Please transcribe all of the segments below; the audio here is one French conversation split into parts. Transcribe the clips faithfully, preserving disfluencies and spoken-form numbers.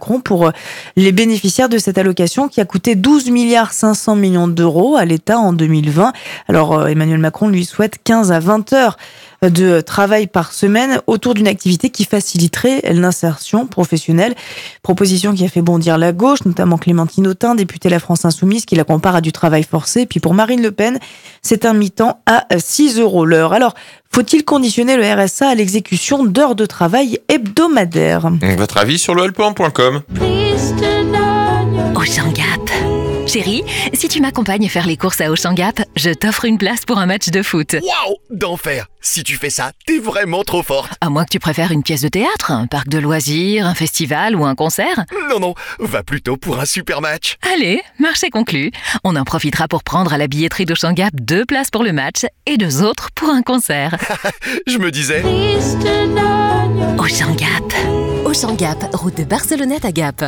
Macron pour les bénéficiaires de cette allocation qui a coûté douze milliards cinq cents millions d'euros à l'État en deux mille vingt. Alors Emmanuel Macron lui souhaite quinze à vingt heures de travail par semaine autour d'une activité qui faciliterait l'insertion professionnelle. Proposition qui a fait bondir la gauche, notamment Clémentine Autain, députée La France Insoumise, qui la compare à du travail forcé. Puis pour Marine Le Pen, c'est un mi-temps à six euros l'heure. Alors, faut-il conditionner le R S A à l'exécution d'heures de travail hebdomadaires ? Votre avis sur le helpant point com. Auchan Gap. Chérie, si tu m'accompagnes faire les courses à Auchan Gap, je t'offre une place pour un match de foot. Waouh, d'enfer! Si tu fais ça, t'es vraiment trop forte. À moins que tu préfères une pièce de théâtre, un parc de loisirs, un festival ou un concert. Non, non, va plutôt pour un super match. Allez, marché conclu. On en profitera pour prendre à la billetterie d'Auchan Gap deux places pour le match et deux autres pour un concert. Je me disais... Auchan Gap. Auchan Gap, route de Barcelonnette à Gap.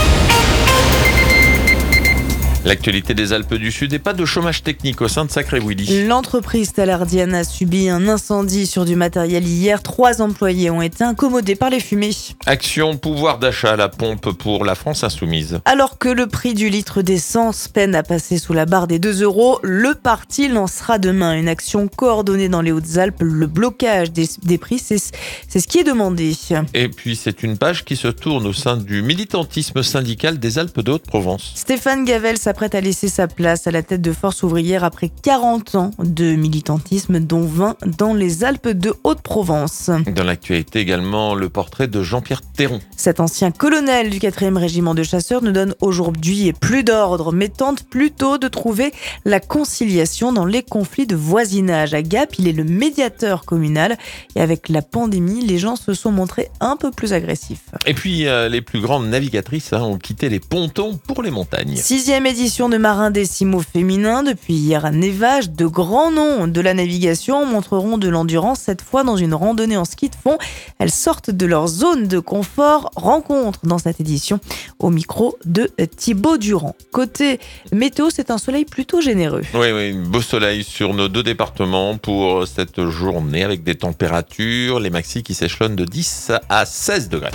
L'actualité des Alpes du Sud et pas de chômage technique au sein de Sacré Willy. L'entreprise thalardienne a subi un incendie sur du matériel hier. Trois employés ont été incommodés par les fumées. Action pouvoir d'achat à la pompe pour la France Insoumise. Alors que le prix du litre d'essence peine à passer sous la barre des deux euros, le parti lancera demain une action coordonnée dans les Hautes-Alpes. Le blocage des, des prix, c'est, c'est ce qui est demandé. Et puis c'est une page qui se tourne au sein du militantisme syndical des Alpes de Haute-Provence. Stéphane Gavel s'apprête à laisser sa place à la tête de Force ouvrière après quarante ans de militantisme, dont vingt dans les Alpes de Haute-Provence. Dans l'actualité également, le portrait de Jean-Pierre Théron. Cet ancien colonel du quatrième régiment de chasseurs ne donne aujourd'hui plus d'ordre, mais tente plutôt de trouver la conciliation dans les conflits de voisinage. À Gap, il est le médiateur communal et avec la pandémie, les gens se sont montrés un peu plus agressifs. Et puis, euh, les plus grandes navigatrices hein, ont quitté les pontons pour les montagnes. Sixième édition de marins décimaux féminins depuis hier à Névages. De grands noms de la navigation montreront de l'endurance, cette fois dans une randonnée en ski de fond. Elles sortent de leur zone de confort. Rencontre dans cette édition au micro de Thibaut Durand. Côté météo, c'est un soleil plutôt généreux. Oui, oui, beau soleil sur nos deux départements pour cette journée avec des températures, les maxi qui s'échelonnent de dix à seize degrés.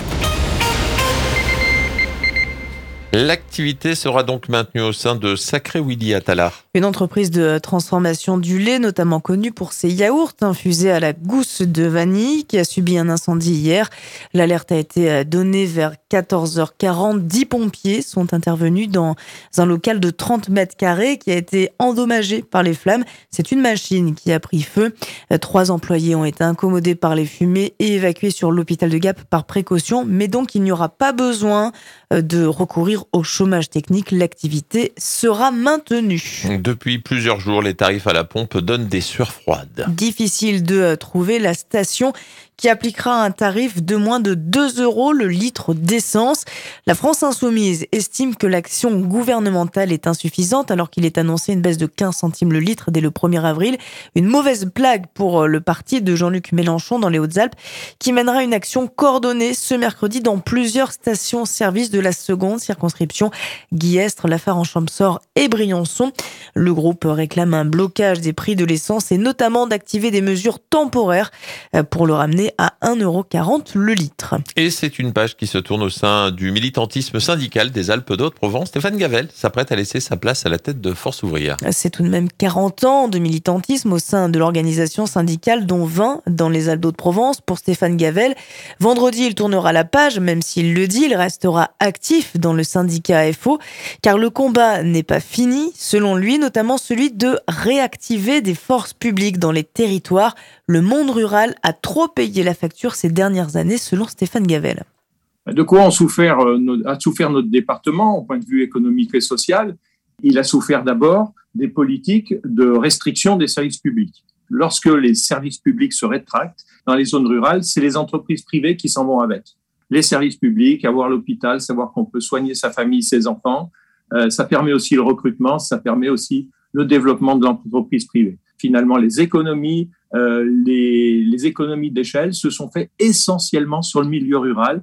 L'activité sera donc maintenue au sein de Sacré Willy à Tallard. Une entreprise de transformation du lait, notamment connue pour ses yaourts infusés à la gousse de vanille, qui a subi un incendie hier. L'alerte a été donnée vers quatorze heures quarante. Dix pompiers sont intervenus dans un local de trente mètres carrés qui a été endommagé par les flammes. C'est une machine qui a pris feu. Trois employés ont été incommodés par les fumées et évacués sur l'hôpital de Gap par précaution. Mais donc, il n'y aura pas besoin de recourir au chômage technique. L'activité sera maintenue. Depuis plusieurs jours, les tarifs à la pompe donnent des sueurs froides. Difficile de trouver la station qui appliquera un tarif de moins de deux euros le litre d'essence. La France Insoumise estime que l'action gouvernementale est insuffisante alors qu'il est annoncé une baisse de quinze centimes le litre dès le premier avril. Une mauvaise blague pour le parti de Jean-Luc Mélenchon dans les Hautes-Alpes qui mènera une action coordonnée ce mercredi dans plusieurs stations-service de la seconde circonscription, Guillestre, Lafarge-en-Champsaur et Briançon. Le groupe réclame un blocage des prix de l'essence et notamment d'activer des mesures temporaires pour le ramener à un euro quarante le litre. Et c'est une page qui se tourne au sein du militantisme syndical des Alpes de Haute-Provence. Stéphane Gavel s'apprête à laisser sa place à la tête de Force ouvrière. C'est tout de même quarante ans de militantisme au sein de l'organisation syndicale, dont vingt dans les Alpes de Haute-Provence. Pour Stéphane Gavel, vendredi, il tournera la page, même s'il le dit, il restera actif dans le syndicat F O, car le combat n'est pas fini, selon lui, notamment celui de réactiver des forces publiques dans les territoires. Le monde rural a trop payé la facture ces dernières années, selon Stéphane Gavel. De quoi a souffert, a souffert notre département au point de vue économique et social ? Il a souffert d'abord des politiques de restriction des services publics. Lorsque les services publics se rétractent dans les zones rurales, c'est les entreprises privées qui s'en vont avec. Les services publics, avoir l'hôpital, savoir qu'on peut soigner sa famille, ses enfants, euh, ça permet aussi le recrutement, ça permet aussi le développement de l'entreprise privée. Finalement, les économies, euh, les, les économies d'échelle se sont faites essentiellement sur le milieu rural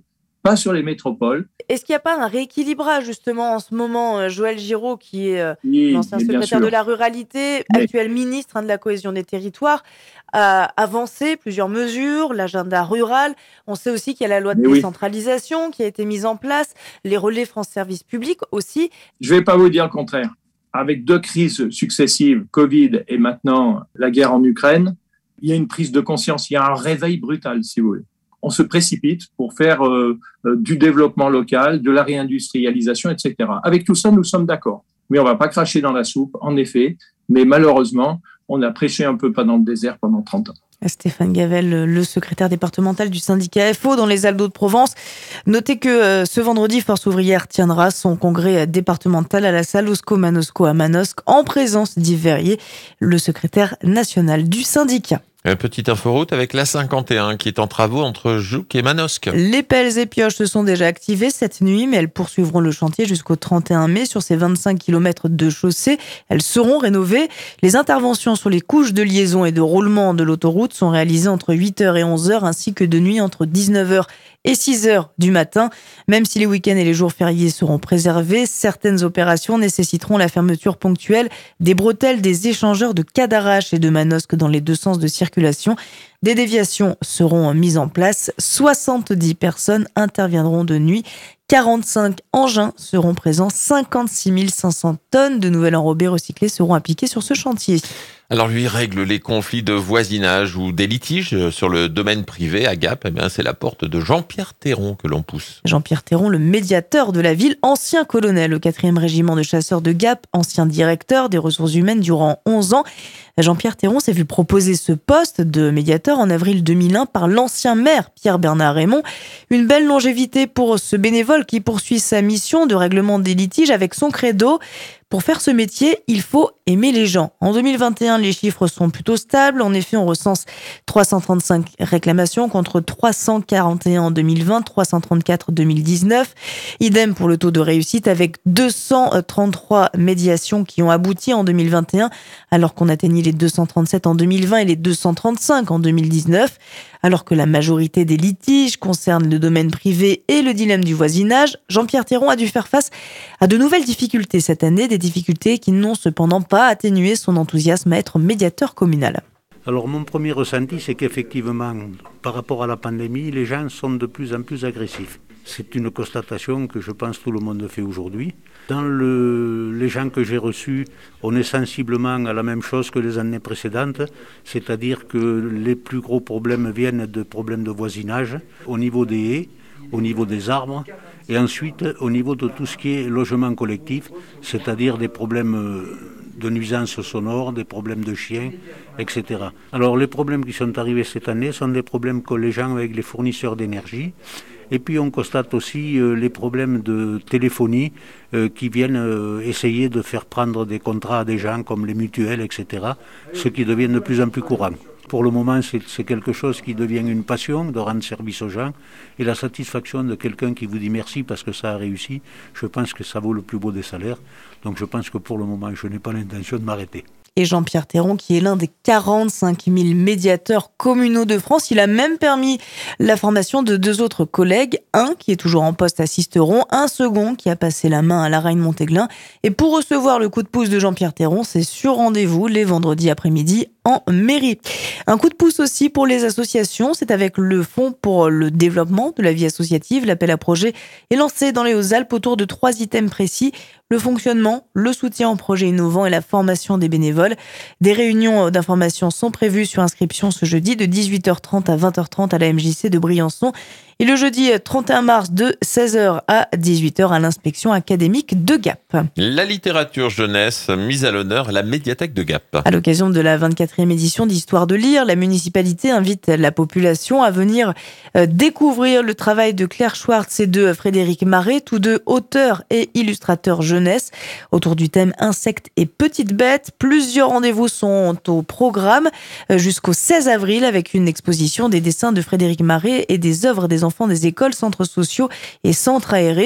pas sur les métropoles. Est-ce qu'il n'y a pas un rééquilibrage justement en ce moment, Joël Giraud, qui est Oui, l'ancien secrétaire de la ruralité, mais... actuel ministre hein, de la cohésion des territoires, a avancé plusieurs mesures, l'agenda rural. On sait aussi qu'il y a la loi de mais décentralisation oui. qui a été mise en place, les relais France Service Public aussi. Je ne vais pas vous dire le contraire. Avec deux crises successives, Covid et maintenant la guerre en Ukraine, il y a une prise de conscience, il y a un réveil brutal, si vous voulez. On se précipite pour faire euh, euh, du développement local, de la réindustrialisation, et cetera. Avec tout ça, nous sommes d'accord. Mais on ne va pas cracher dans la soupe, en effet. Mais malheureusement, on a prêché un peu pas dans le désert pendant trente ans. Stéphane Gavel, le secrétaire départemental du syndicat F O dans les Alpes d'Haute-Provence. Notez que euh, ce vendredi, Force ouvrière tiendra son congrès départemental à la salle Osco-Manosco à Manosque en présence d'Yves Verrier, le secrétaire national du syndicat. Une petite inforoute avec l'A cinquante et un qui est en travaux entre Jouques et Manosque. Les pelles et pioches se sont déjà activées cette nuit, mais elles poursuivront le chantier jusqu'au trente et un mai sur ces vingt-cinq kilomètres de chaussée. Elles seront rénovées. Les interventions sur les couches de liaison et de roulement de l'autoroute sont réalisées entre huit heures et onze heures, ainsi que de nuit entre dix-neuf heures et six heures du matin. Même si les week-ends et les jours fériés seront préservés, certaines opérations nécessiteront la fermeture ponctuelle des bretelles des échangeurs de Cadarache et de Manosque dans les deux sens de circulation. Des déviations seront mises en place. soixante-dix personnes interviendront de nuit. quarante-cinq engins seront présents. cinquante-six mille cinq cents tonnes de nouvelles enrobées recyclées seront appliquées sur ce chantier. Alors lui règle les conflits de voisinage ou des litiges sur le domaine privé à Gap. Eh bien, c'est la porte de Jean-Pierre Théron que l'on pousse. Jean-Pierre Théron, le médiateur de la ville, ancien colonel au quatrième régiment de chasseurs de Gap, ancien directeur des ressources humaines durant onze ans. Jean-Pierre Théron s'est vu proposer ce poste de médiateur en avril deux mille un par l'ancien maire Pierre-Bernard Raymond. Une belle longévité pour ce bénévole qui poursuit sa mission de règlement des litiges avec son credo. Pour faire ce métier, il faut aimer les gens. En deux mille vingt et un, les chiffres sont plutôt stables. En effet, on recense trois cent trente-cinq réclamations contre trois cent quarante et un en deux mille vingt, trois cent trente-quatre en deux mille dix-neuf. Idem pour le taux de réussite avec deux cent trente-trois médiations qui ont abouti en deux mille vingt et un, alors qu'on atteignit les deux cent trente-sept en deux mille vingt et les deux cent trente-cinq en deux mille dix-neuf. Alors que la majorité des litiges concernent le domaine privé et le dilemme du voisinage, Jean-Pierre Théron a dû faire face à de nouvelles difficultés cette année, des difficultés qui n'ont cependant pas atténué son enthousiasme à être médiateur communal. Alors mon premier ressenti, c'est qu'effectivement, par rapport à la pandémie, les gens sont de plus en plus agressifs. C'est une constatation que je pense tout le monde fait aujourd'hui. Dans le, les gens que j'ai reçus, on est sensiblement à la même chose que les années précédentes, c'est-à-dire que les plus gros problèmes viennent de problèmes de voisinage, au niveau des haies, au niveau des arbres, et ensuite au niveau de tout ce qui est logement collectif, c'est-à-dire des problèmes de nuisances sonores, des problèmes de chiens, et cetera. Alors les problèmes qui sont arrivés cette année sont des problèmes que les gens avec les fournisseurs d'énergie. Et puis on constate aussi euh, les problèmes de téléphonie euh, qui viennent euh, essayer de faire prendre des contrats à des gens comme les mutuelles, et cetera, ce qui devient de plus en plus courant. Pour le moment, c'est, c'est quelque chose qui devient une passion, de rendre service aux gens. Et la satisfaction de quelqu'un qui vous dit merci parce que ça a réussi, je pense que ça vaut le plus beau des salaires. Donc je pense que pour le moment, je n'ai pas l'intention de m'arrêter. Et Jean-Pierre Théron, qui est l'un des quarante-cinq mille médiateurs communaux de France. Il a même permis la formation de deux autres collègues, un qui est toujours en poste à Sisteron, un second qui a passé la main à la Reine-Montéglin. Et pour recevoir le coup de pouce de Jean-Pierre Théron, c'est sur rendez-vous les vendredis après-midi en mairie. Un coup de pouce aussi pour les associations, c'est avec le Fonds pour le développement de la vie associative. L'appel à projet est lancé dans les Hautes-Alpes autour de trois items précis: le fonctionnement, le soutien aux projets innovants et la formation des bénévoles. Des réunions d'information sont prévues sur inscription ce jeudi de dix-huit heures trente à vingt heures trente à la M J C de Briançon et le jeudi trente et un mars de seize heures à dix-huit heures à l'inspection académique de Gap. La littérature jeunesse mise à l'honneur à la médiathèque de Gap. À l'occasion de la vingt-quatrième édition d'Histoire de lire, la municipalité invite la population à venir découvrir le travail de Claire Schwartz et de Frédéric Maré, tous deux auteurs et illustrateurs jeunesse, autour du thème insectes et petites bêtes. Plusieurs rendez-vous sont au programme jusqu'au seize avril avec une exposition des dessins de Frédéric Maré et des œuvres des enfants des écoles, centres sociaux et centres aérés.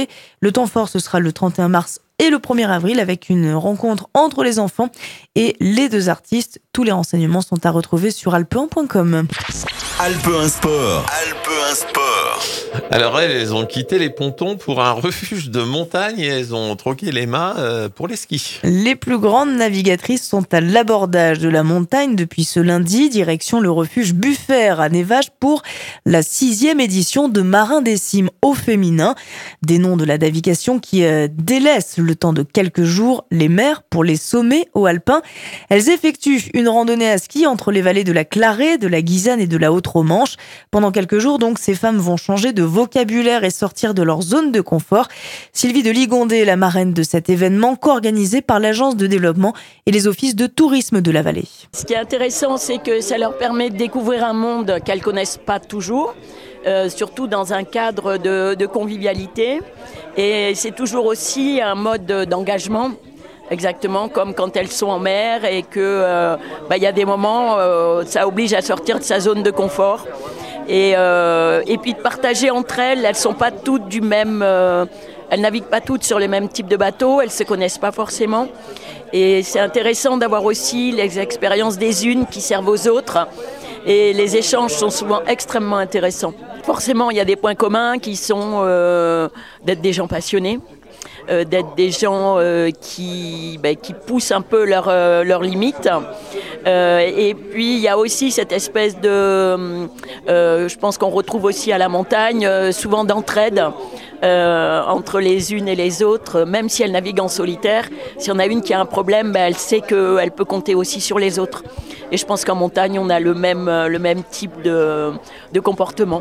Le temps fort, ce sera le trente et un mars et le premier avril avec une rencontre entre les enfants et les deux artistes. Tous les renseignements sont à retrouver sur alpe un point com. Alpe un Sport. Alpe un Sport. Alors elles, elles ont quitté les pontons pour un refuge de montagne et elles ont troqué les mâts pour les skis. Les plus grandes navigatrices sont à l'abordage de la montagne depuis ce lundi, direction le refuge Buffert à Névache pour la sixième édition de Marins des Cimes au féminin. Des noms de la navigation qui euh, délaissent le temps de quelques jours les mers pour les sommets hauts alpins. Elles effectuent une randonnée à ski entre les vallées de la Clarée, de la Guisane et de la Haute-Romanche. Pendant quelques jours, donc, ces femmes vont changer de vocabulaire et sortir de leur zone de confort. Sylvie de Ligondé est la marraine de cet événement co-organisé par l'Agence de développement et les offices de tourisme de la vallée. Ce qui est intéressant, c'est que ça leur permet de découvrir un monde qu'elles ne connaissent pas toujours, euh, surtout dans un cadre de, de convivialité. Et c'est toujours aussi un mode d'engagement. Exactement comme quand elles sont en mer et que euh, bah, y a des moments, euh, ça oblige à sortir de sa zone de confort. Et, euh, et puis de partager entre elles, elles sont pas toutes du même, euh, elles naviguent pas toutes sur les mêmes types de bateaux, elles se connaissent pas forcément. Et c'est intéressant d'avoir aussi les expériences des unes qui servent aux autres. Et les échanges sont souvent extrêmement intéressants. Forcément, il y a des points communs qui sont euh, d'être des gens passionnés. Euh, d'être des gens euh, qui, ben, qui poussent un peu leurs euh, leurs limites. Euh, et puis, il y a aussi cette espèce de... Euh, je pense qu'on retrouve aussi à la montagne, euh, souvent d'entraide euh, entre les unes et les autres, même si elles naviguent en solitaire. Si on a une qui a un problème, ben, elle sait qu'elle peut compter aussi sur les autres. Et je pense qu'en montagne, on a le même, le même type de, de comportement.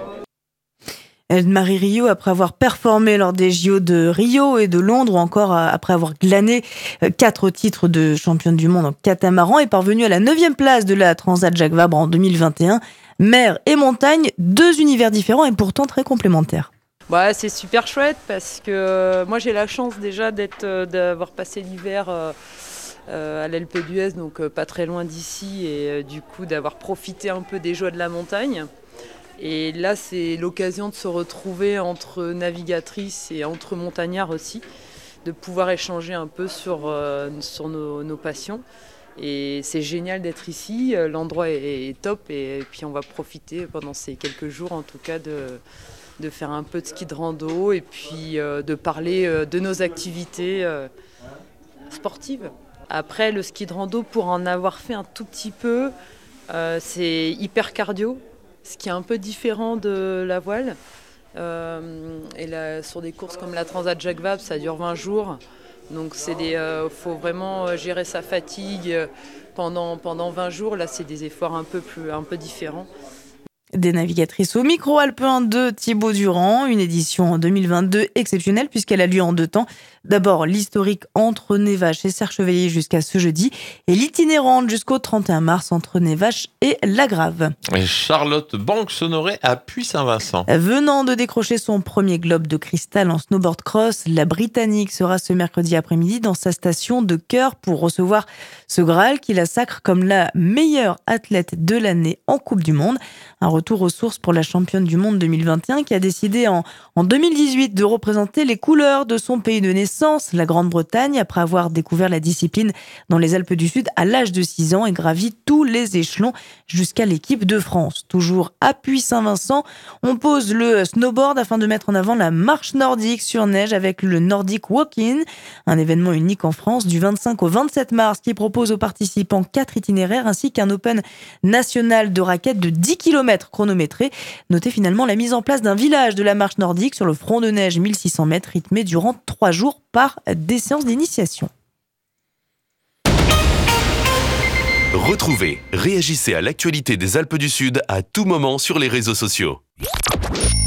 Marie Rio, après avoir performé lors des J O de Rio et de Londres, ou encore après avoir glané quatre titres de championne du monde en catamaran, est parvenue à la neuvième place de la Transat Jacques Vabre en deux mille vingt et un. Mer et montagne, deux univers différents et pourtant très complémentaires. Ouais, c'est super chouette parce que euh, moi j'ai la chance déjà d'être, euh, d'avoir passé l'hiver euh, euh, à l'L P d'Huez, donc euh, pas très loin d'ici, et euh, du coup d'avoir profité un peu des joies de la montagne. Et là, c'est l'occasion de se retrouver entre navigatrices et entre montagnards aussi, de pouvoir échanger un peu sur, euh, sur nos, nos passions. Et c'est génial d'être ici, l'endroit est, est top, et, et puis on va profiter pendant ces quelques jours en tout cas de, de faire un peu de ski de rando et puis euh, de parler euh, de nos activités euh, sportives. Après, le ski de rando, pour en avoir fait un tout petit peu, euh, c'est hyper cardio. Ce qui est un peu différent de la voile. Euh, et là, sur des courses comme la Transat Jacques Vabre, ça dure vingt jours. Donc il euh, faut vraiment gérer sa fatigue pendant, pendant vingt jours. Là, c'est des efforts un peu, plus, un peu différents. Des navigatrices au micro alpin de Thibaut Durand, une édition en deux mille vingt-deux exceptionnelle puisqu'elle a lieu en deux temps. D'abord l'historique entre Névache et Serre-Chevalier jusqu'à ce jeudi et l'itinérante jusqu'au trente et un mars entre Névache et La Grave. Et Charlotte Banks-Honoré à Puy-Saint-Vincent. Venant de décrocher son premier globe de cristal en snowboard cross, la Britannique sera ce mercredi après-midi dans sa station de cœur pour recevoir ce Graal qui la sacre comme la meilleure athlète de l'année en Coupe du Monde. Un retour aux sources pour la championne du monde deux mille vingt et un qui a décidé en, en deux mille dix-huit de représenter les couleurs de son pays de naissance, la Grande-Bretagne, après avoir découvert la discipline dans les Alpes du Sud à l'âge de six ans et gravi tous les échelons jusqu'à l'équipe de France. Toujours à Puy-Saint-Vincent, on pose le snowboard afin de mettre en avant la marche nordique sur neige avec le Nordic Walk-In, un événement unique en France du vingt-cinq au vingt-sept mars qui propose aux participants quatre itinéraires ainsi qu'un open national de raquettes de dix kilomètres chronométrés. Notez finalement la mise en place d'un village de la marche nordique sur le front de neige mille six cents mètres rythmé durant trois jours par des séances d'initiation. Retrouvez, réagissez à l'actualité des Alpes du Sud à tout moment sur les réseaux sociaux.